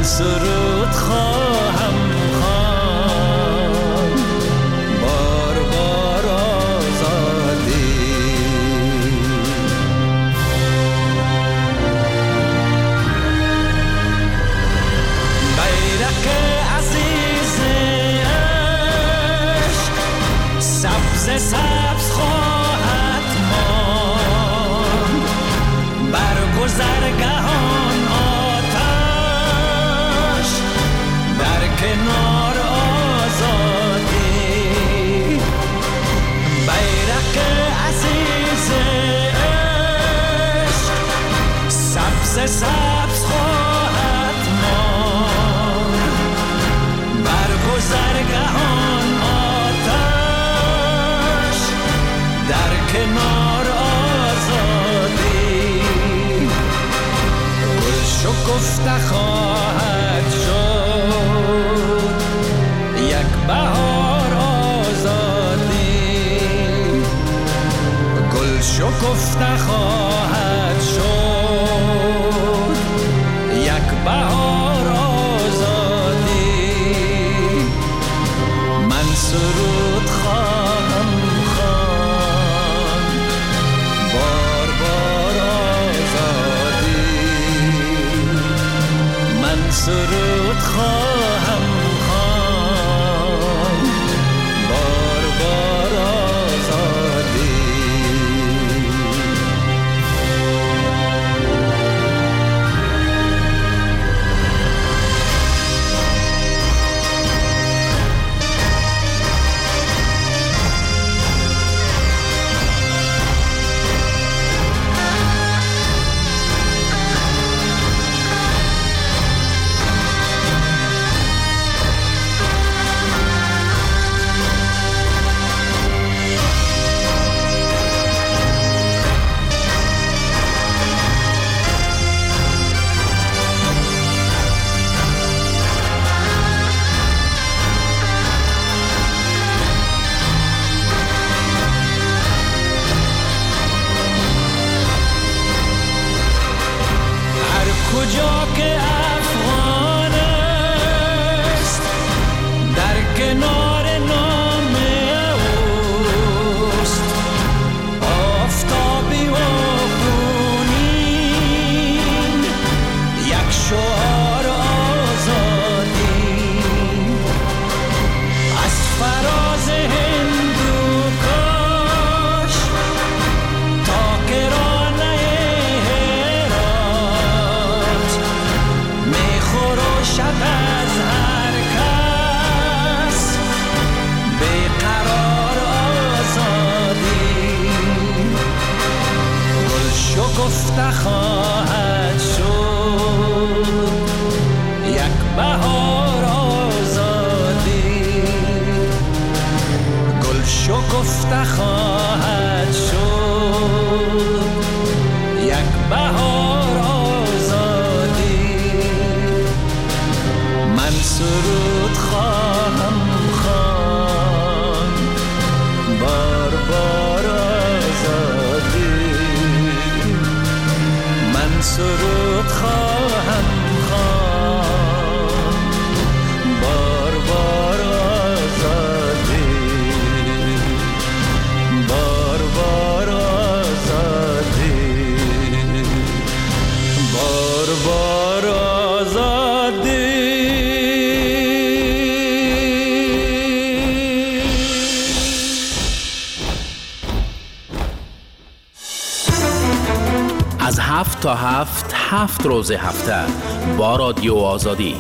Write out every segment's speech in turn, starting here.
من سرود خواهم خواند بار بار آزادی. بیرق عزیز عشق سبز سبز خواهد ماند بر گذرگاهان آتش در کنار آزادی. بیرق عزیز عشق سبز سبز خواهد ماند بر گذرگاهان آتش در کنار آزادی. گل شکفته خواهد شد یک بهار آزادی. گل شکفته خواهد شد یک بهار آزادی. من سرود خواهم خواند بار بار آزادی. من سرود خواهم خواند بار بار آزادی. کجا که افغان است در کنار نام اوست آفتابی و خونین یک شعار آزادی. از فراز هندوکش تا کرانه شد از هر کس بیقرار آزادی. گل شکفته خواهد شد یک بهار آزادی. گل شکفته خواهد شد یک بهار آزادی. من سرود خواهم خواند بار بار آزادی. من سرود خواهم خواند بار بار آزادی. بار بار آزادی. بار بار آزادی. از 7 تا 7 روز هفته با رادیو آزادی.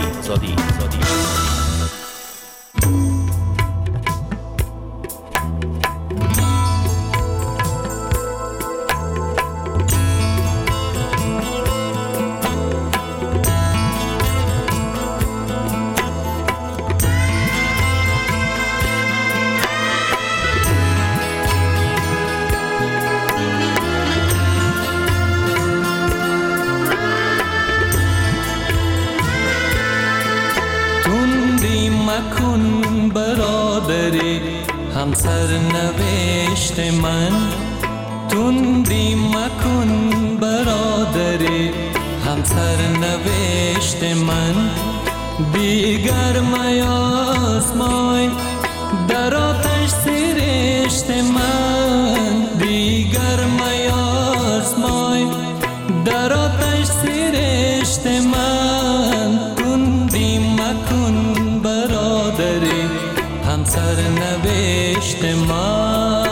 مکن برادری همسر نوشت من. تندی مکن برادری همسر نوشت من دیگر میازمای، در آتش سرشت من دیگر میازمای، در آتش سرشت من تندی مکن برادری، همسر نوشت من.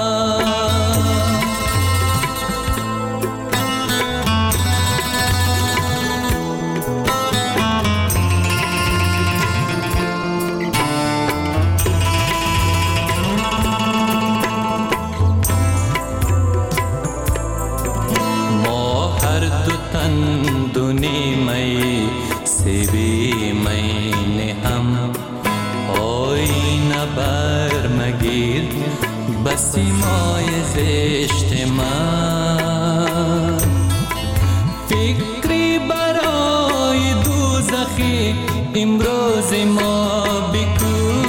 سیمای زشت من فکری برای دوزخی امروز ما بکو،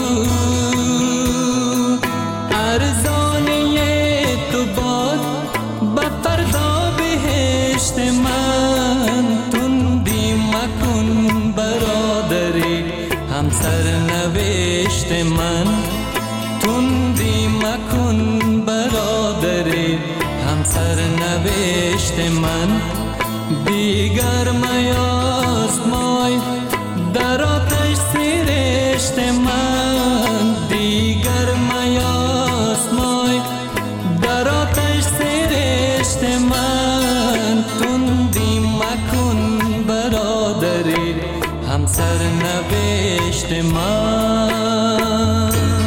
ارزانه تو باد به فردا بهشت من، تندی مکن برادری، همسر نوشت من، تندی مکن برادری، همسر نوشت من، دیگر میازمای، در آتش سرشت من، دیگر میازمای، در آتش سرشت من، تندی مکن برادری، همسر نوشت من.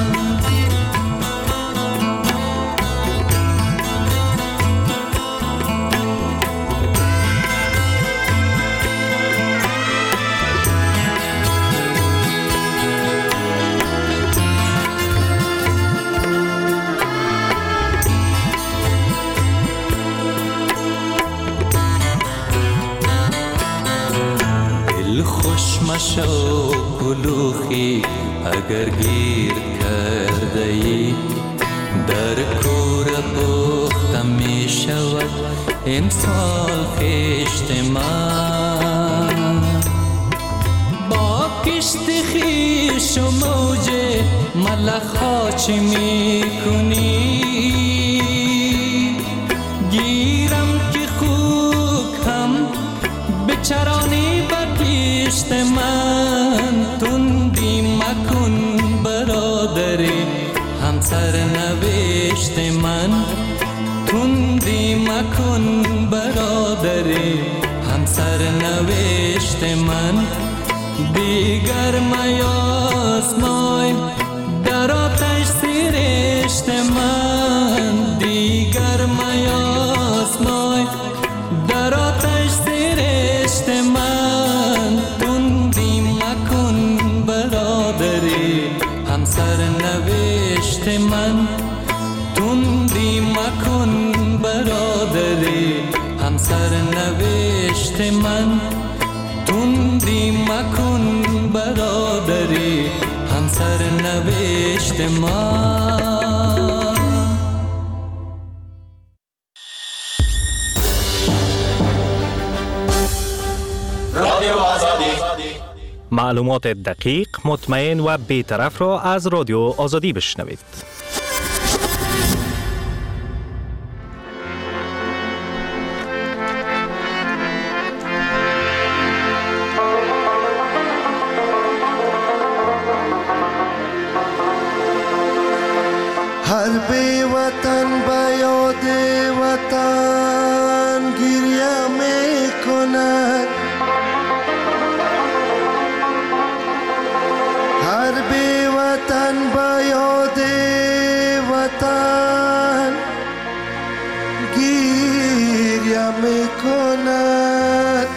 خوش مشو کلوخی اگر گیر کرده ای، در کور پخته می شود امسال خشت من، با کشت خویش و موج ملخ ها چه می کنی، گیرم که خوک هم بچرانی بکشت من، تندی مکن برادری، همسر نوشت من، تندی مکن برادری، همسر نوشت من، دیگر میازمای، در آتش سرشت من، دیگر میازمای، در آتش سرشت من، تندی مکن برادری، همسر نوشت من، تندی مکن برادری، همسر نوشت من، تندی مکن برادری، همسر نوشت من. معلومات دقیق، مطمئن و بی‌طرف را از رادیو آزادی بشنوید. هر بی وطن به یاد وطن گریه می کند، هر بی وطن به یاد وطن گریه می کند،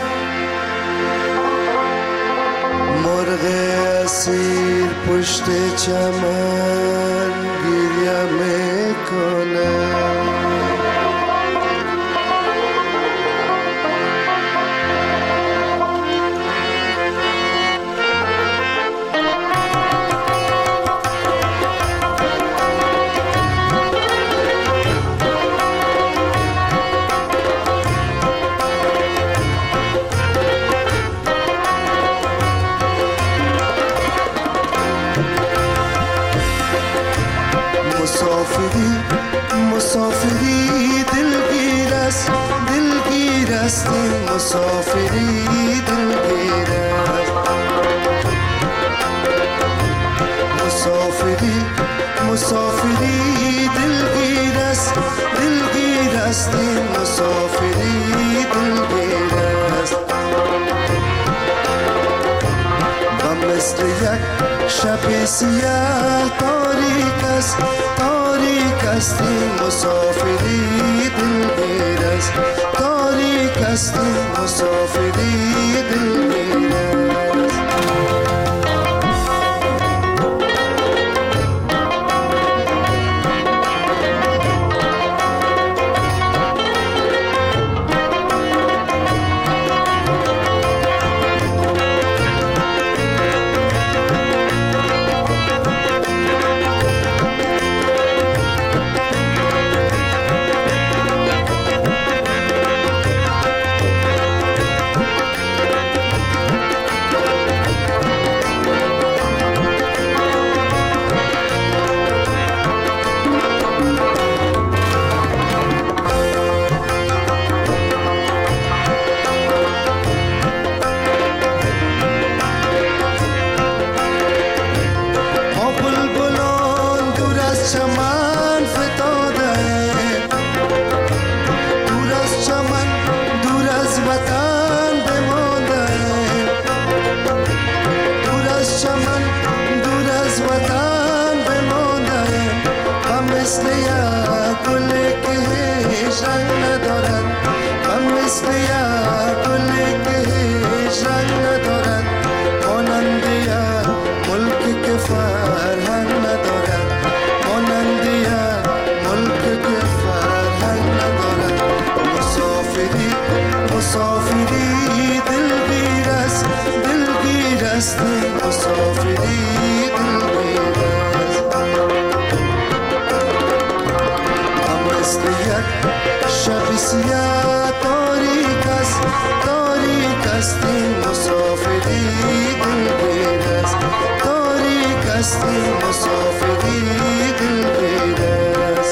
مرغ اسیر پشت چمن گریه می کند. مسافری دلگیر است. مسافری دلگیر است، دلگیر است این مسافری دلگیر است. و مثل یک شب سیاه تاریک است، تاریک است این مسافری دلگیر است، تاریک است این مسافری دلگیر است. مسافری دلگیر است، دلگیر است مسافری دلگیر است. مثل یک شب سیاه تاریک است، تاریک است این مسافری دلگیر است، تاریک است این مسافری دلگیر است.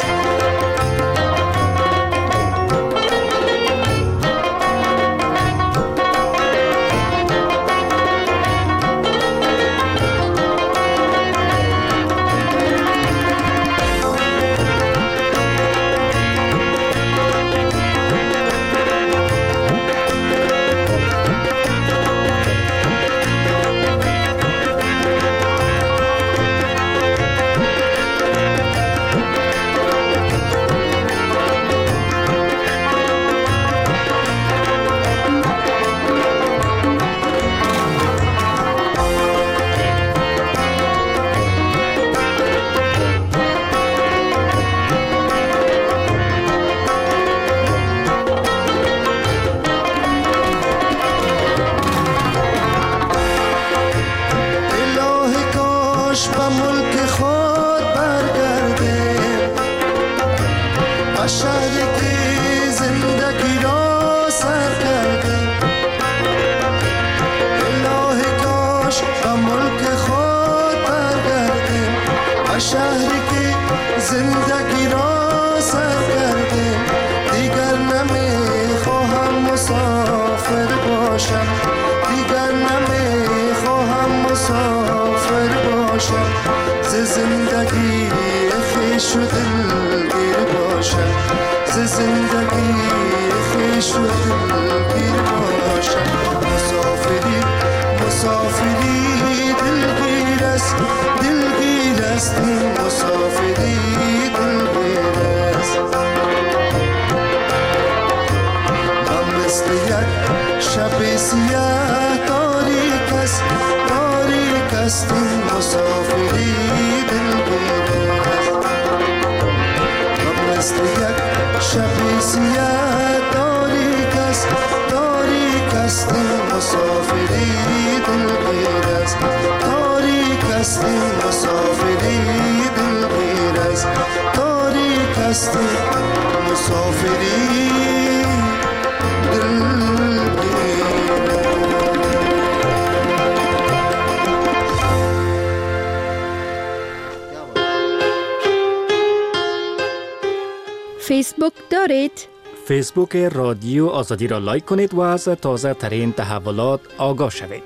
شهری که زندگی را سر کرده، دیگر نمیخواهم مسافر باشم، دیگر نمیخواهم مسافر باشم، ز زندگی خویش و دلگیر باشم، ز زندگی خویش و دلگیر باشم. مسافری مسافری دلگیر است، دلگیر است این مسافری دلگیر است. من مثل یک شب سیاه تاریک است، تاریک است این مسافری دلگیر است. من مثل یک شب سیاه تاریک است، تاریک است این مسافری دلگیر است، تاریک است این مسافری دلگیر است، تاریک است این مسافری فیسبوک دارید؟ فیسبوک رادیو آزادی را لایک کنید و از تازه ترین تحولات آگاه شوید.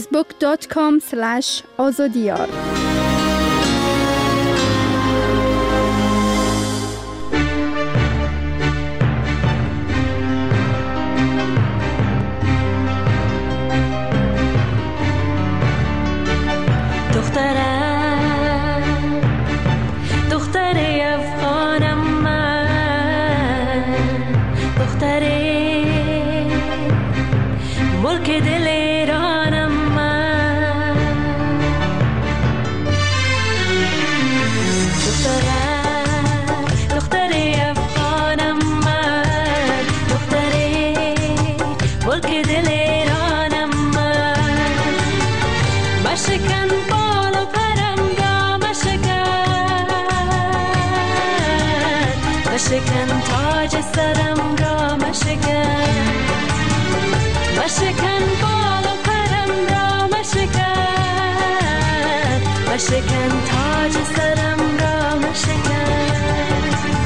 facebook.com/azadiyar مشکن تاج سرم را مشکن، مشکن بال و پرم را مشکن، مشکن تاج سرم را مشکن.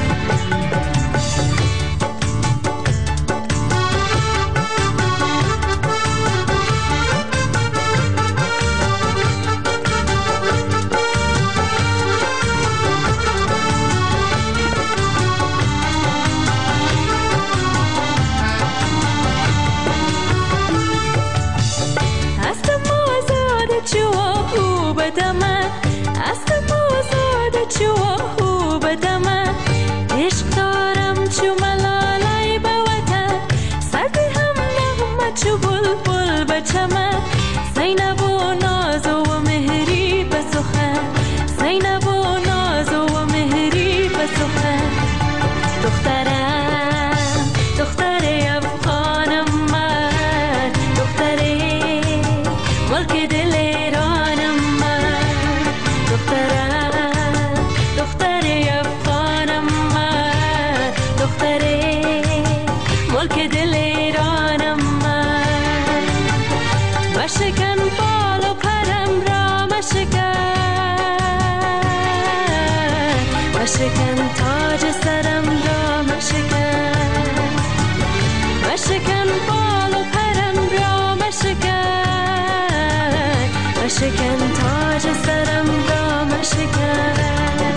مشکن تاج سرم را مشکن، مشکن بال و پرم را مشکن، مشکن تاج سرم را مشکن.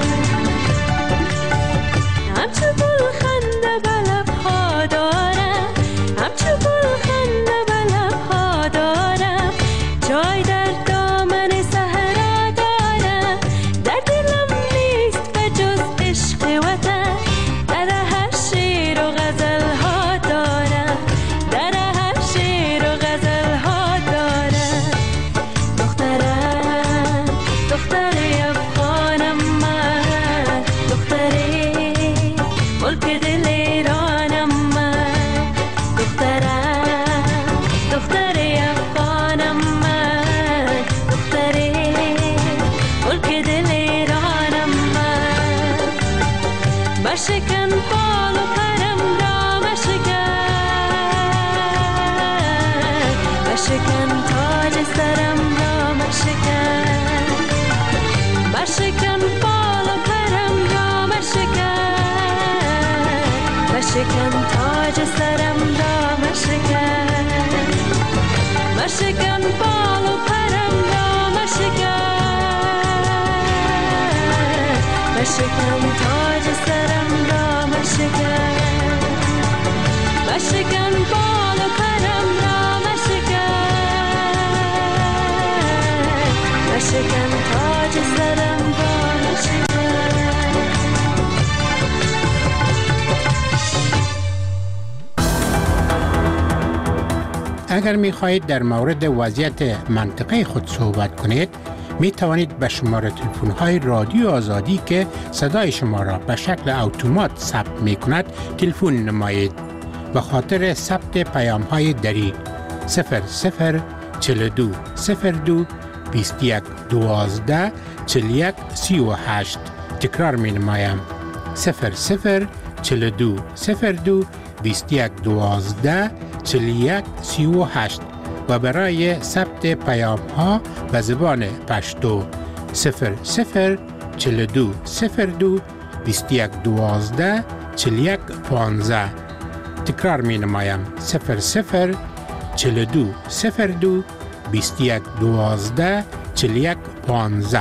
همچو بلخنده به لب‌ها دارم، همچو بلخنده به لب‌ها دارم، جای در دامن صحرا دارم، در دلم نیست به جز عشق وطن، در هر شعر و غزل‌ها دارم، در هر شعر و غزل‌ها دارم. دخترم، دختر افغانم من، دختری ملک دل ایرانم من، دخترم، دختر افغانم من، دختری ملک دل ایرانم من. مشکن بال و پرم را مشکن، مشکن تاج سرم را مشکن، مشکن بال و پرم را مشکن، مشکن تاج سرم را مشکن، مشکن بال و پرم را مشکن، مشکن تاج سرم را مشکن، مشکن بال و پرم را مشکن، مشکن تاج سرم را مشکن. اگر می خواهید در مورد وضعیت منطقه خود صحبت کنید، می توانید به شماره تلفن های رادیو آزادی که صدای شما را به شکل اتومات ثبت می کند تلفن نمایید. به خاطر ثبت پیام های دری 0042 02 21 12 41 38. تکرار می نمایم 0042 02 21 12 41 38 و برای ثبت پیام ها به زبان پشتو 0042 02 21 12 41 15. تکرار می نمایم 00 42 02 21 12 41 15.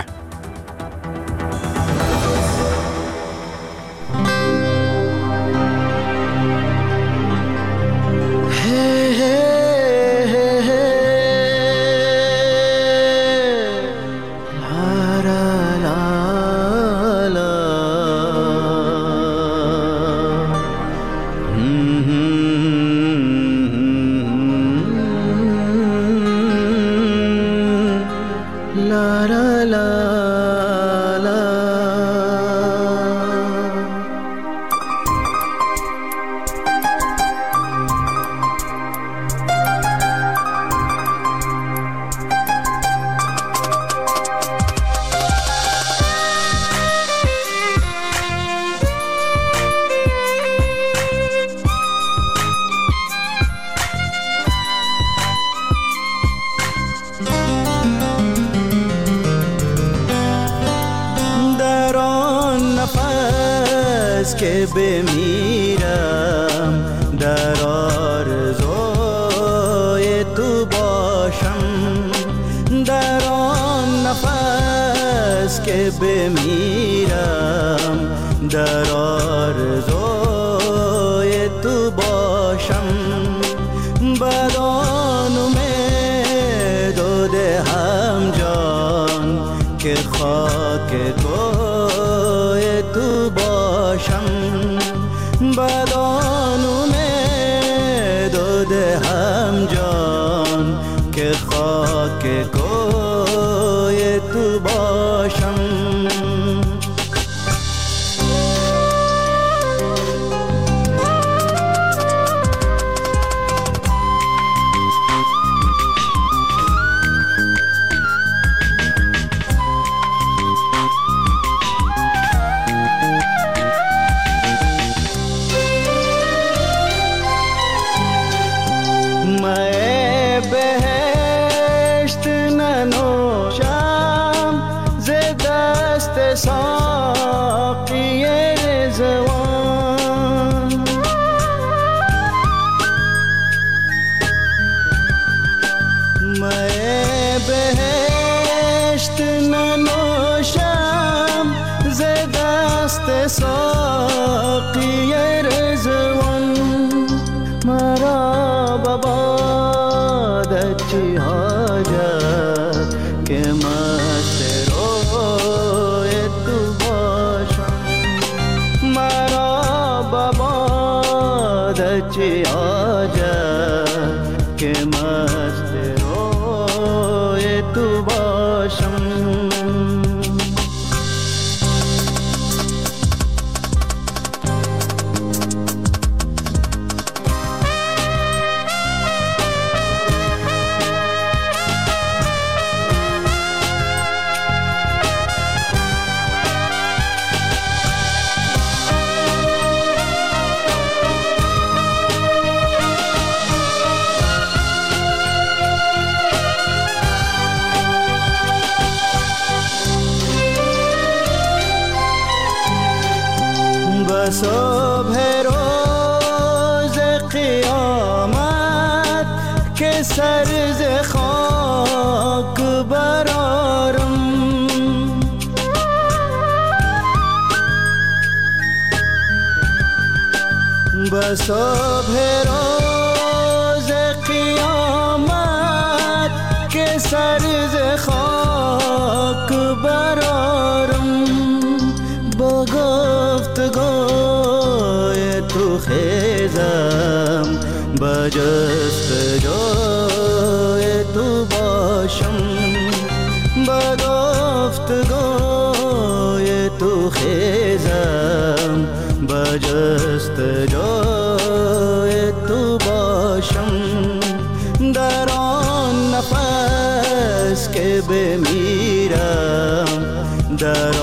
که بمیرم در آرزوی تو باشم، در آن نفس که بمیرم در آرزوی تو باشم، بدان امید و دهم جان که خاک کوی تو باشم، بدان امید و دهم جان که خاک کوی تو باشم. ساقی رضوان میں بہشت ننوشم ز دست ساقی رضوان، مرا ببادت چی حاجت که مست چی آجت که مست روی تو باشم. صبح روز قیامت که سر ز خاک برارم، به صبح روز قیامت که سر ز خاک برارم، با گفتگوی تو خیزم با جستجوی تو باشم، با گفتگوی تو خیزم با جستجوی تو باشم، در آن نفس که بمیرم در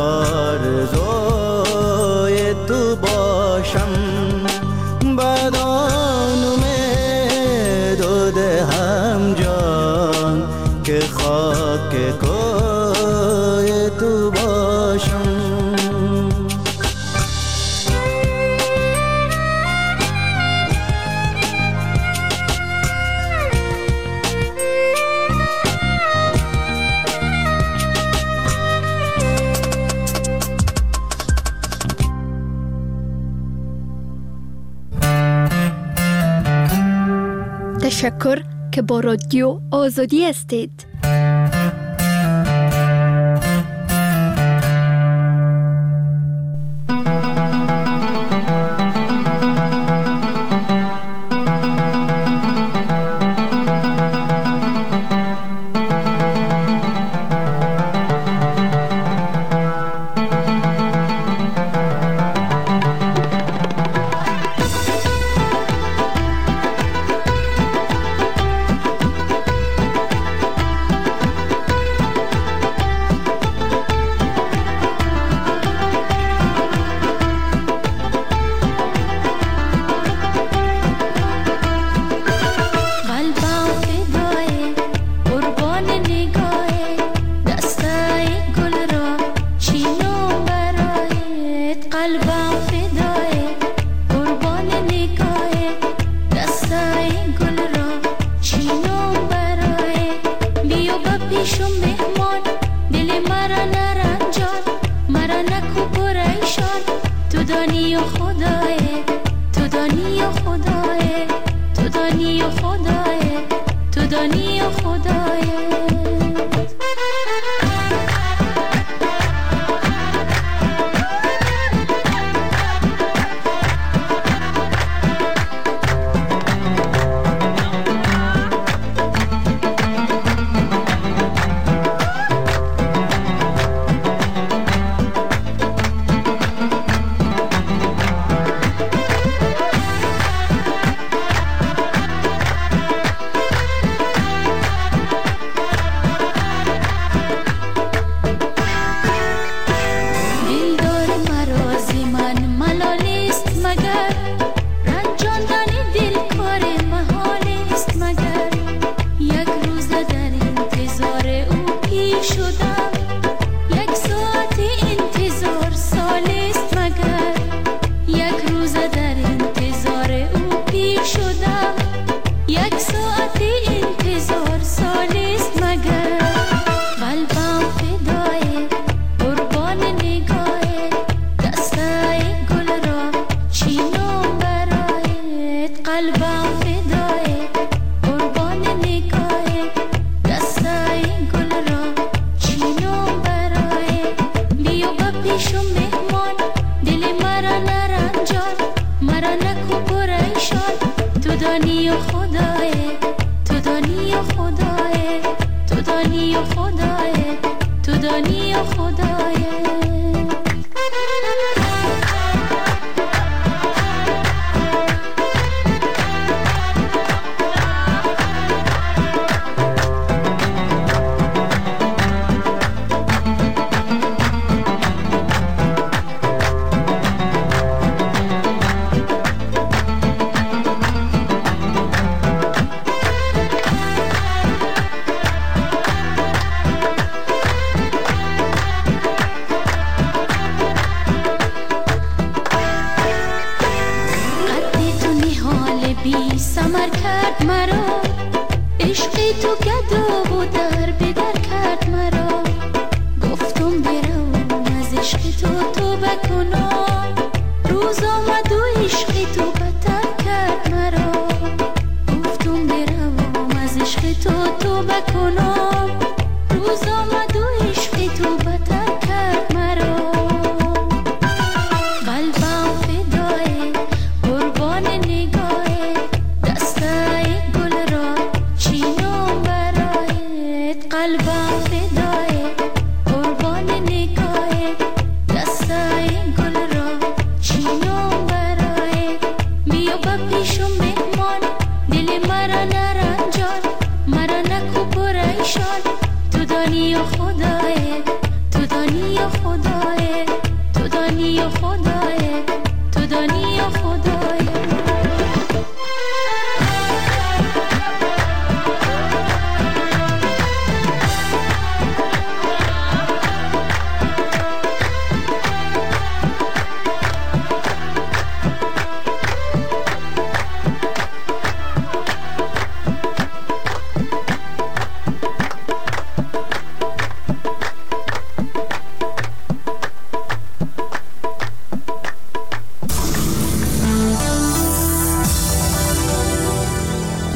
آرزوی تو باشم، بدان امید و دهم جان که خاک کوی تو باشم. تشکر که با رادیو آزادی هستید.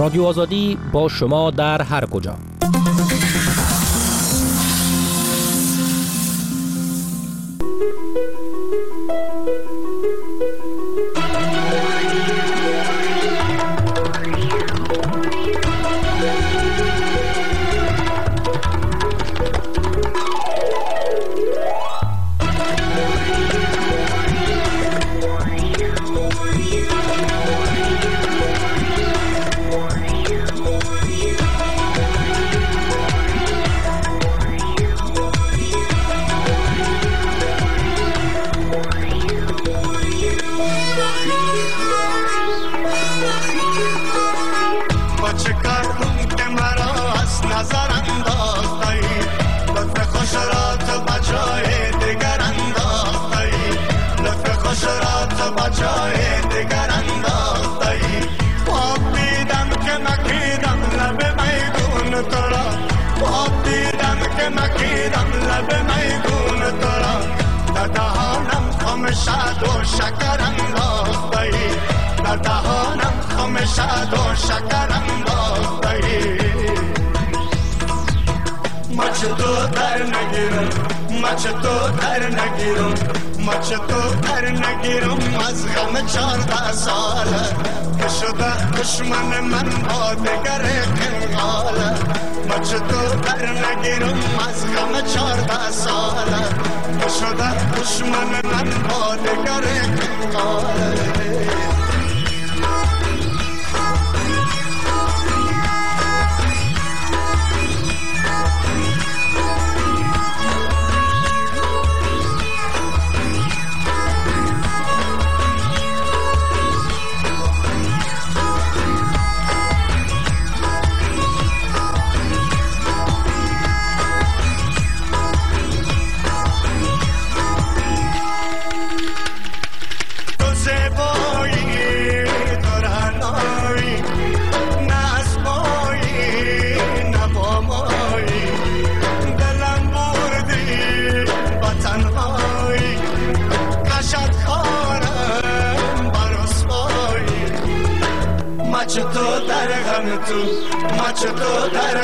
رادیو آزادی با شما در هر کجا. دشمن من با دگر کنگاله ما چطور در نگیرم از غم 14 ساله شده دشمن من با دگر کنگاله چطور در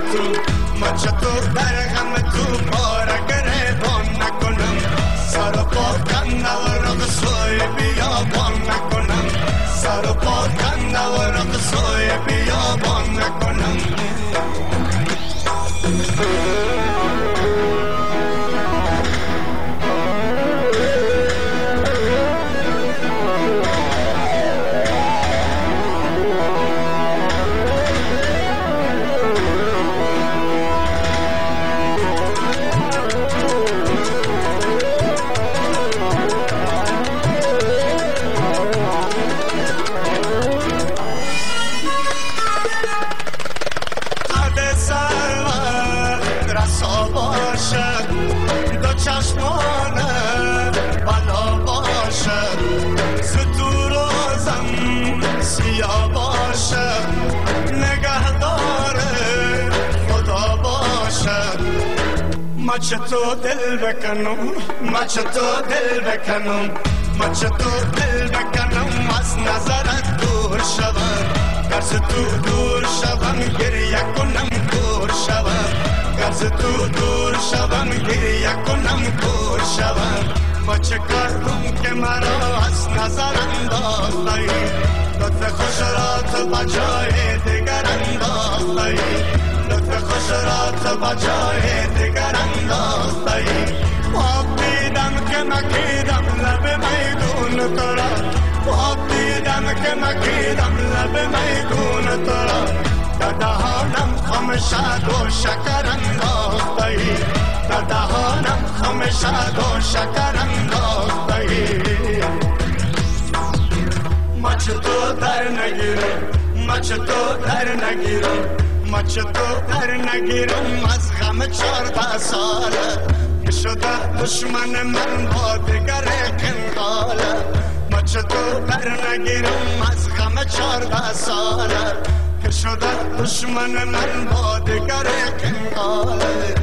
غم تو پاره گریبان نکنم سر و پا کنده و رقصای بیابان نکنم سر و پا کنده و رقصای بیابان نکنم چطور دل بکنم ما چطور دل بکنم ما چطور دل بکنم از نظرت دور شوم گرز تو دور شوم گریه کنم دور شوم گرز تو دور شوم گریه کنم دور شوم ما چه کردم که مرا از نظر انداختی لطف خوش را تو بجای دیگر انداختی لطف خوش را تو بجای دیگر انداختی خواب دیدم که مکیدم لب میدون تو را خواب دیدم که مکیدم لب میدون تو را در دهانم خم شد و شکر انداختی در دهانم خم شد و شکر انداختی ما چطور در نگیرم ما چطور در نگیرم ما چطور در نگیرم از غم 14 ساله که شده دشمن من با دگر کنگاله ما چطور در نگیرم از غم 14 ساله که شده دشمن من با دگر کنگاله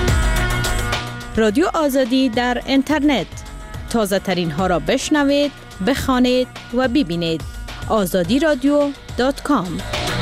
رادیو آزادی در اینترنت تازه ترین ها را بشنوید بخوانید و ببینید. azadiradio.com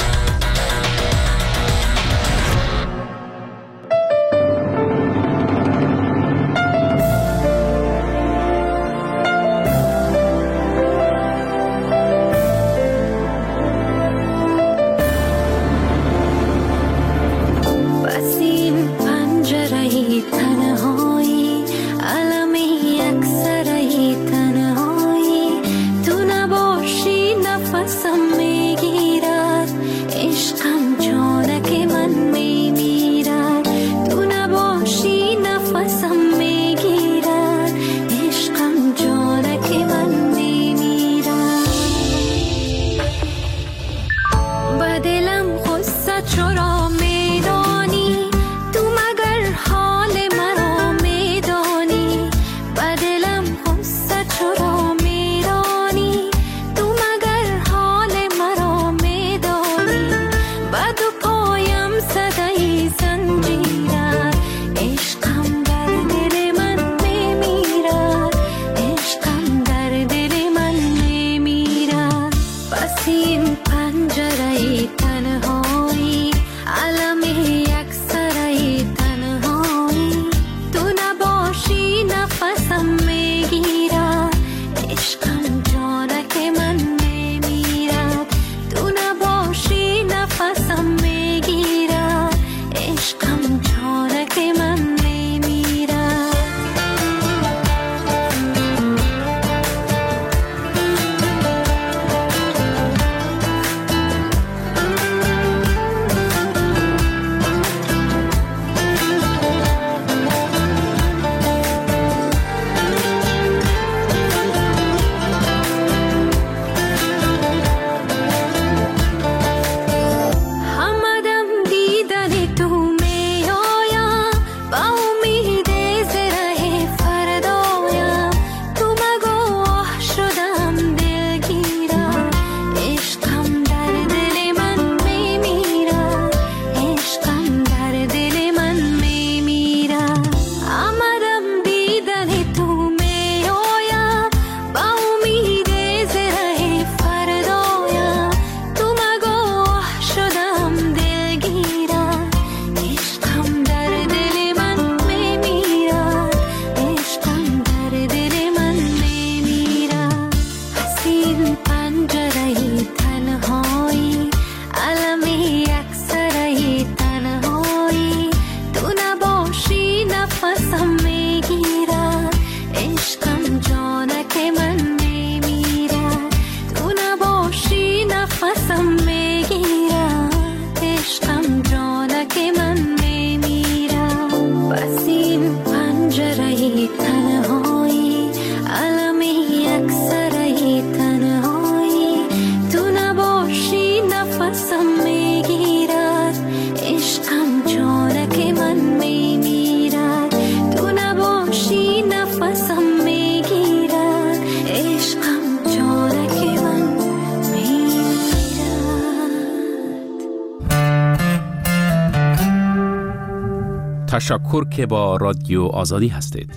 تشکر که با رادیو آزادی هستید.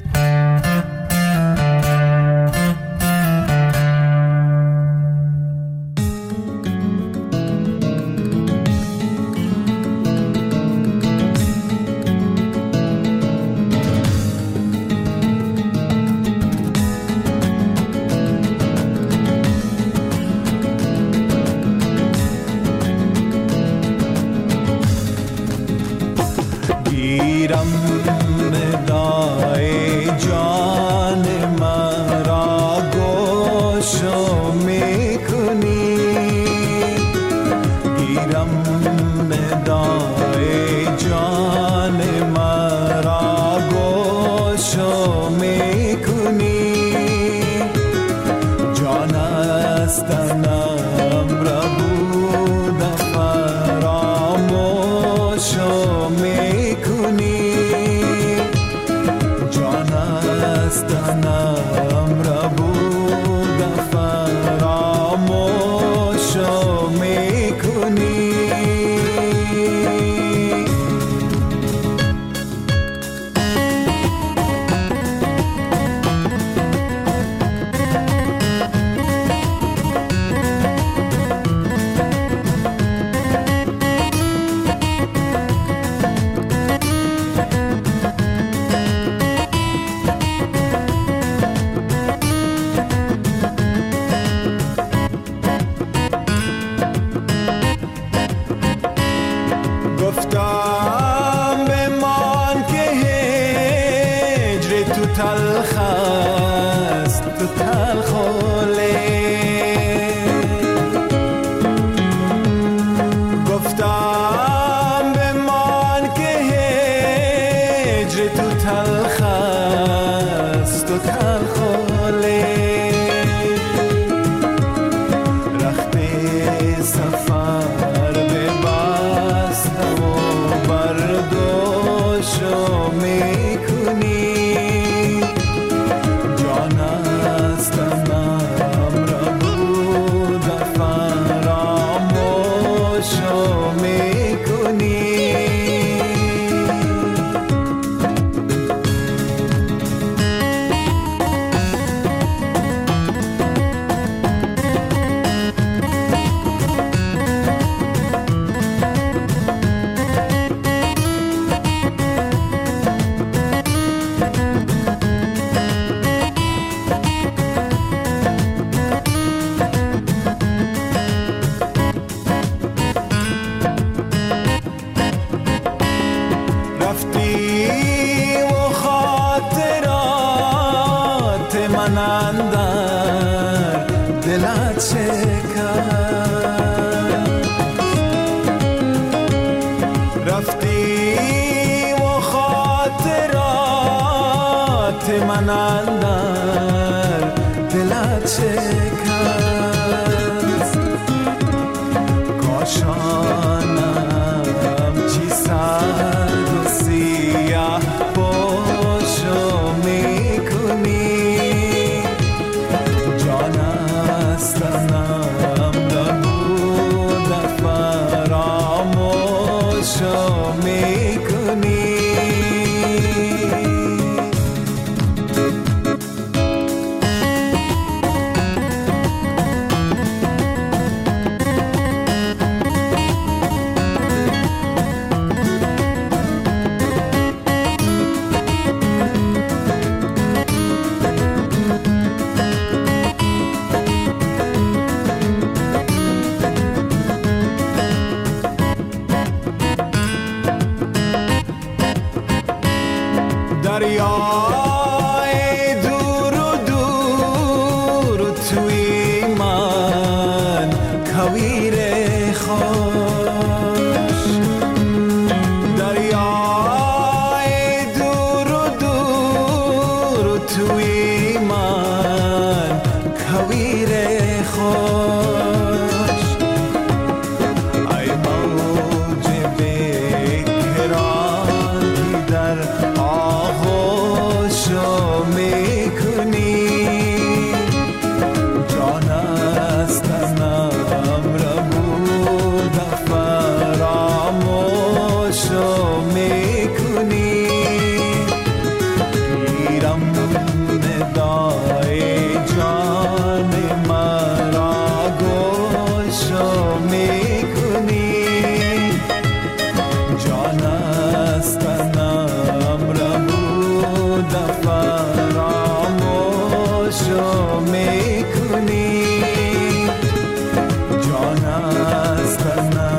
میکنی تلخ است تو تلخ گفتم بمان که هجر تو تلخ است تو تلخ رخت سفر ببستم و برداشو میکنی جان است تنم را بود فراموشو میکنی من اندر دلت شکست کاشانم چی سرد و سیاه باشو میکنی جان استنم نبود فراموشو میکنی دریای دور و دور توی من کویر خوش دریای دور و دور توی من کویر خوش ای موج بکران در آغوشو میکنی جان استنم را بود فراموشو میکنی گیرم ندای جان مرا گوشو میکنی جان استنم را بود فراموشو میکنی جان استنم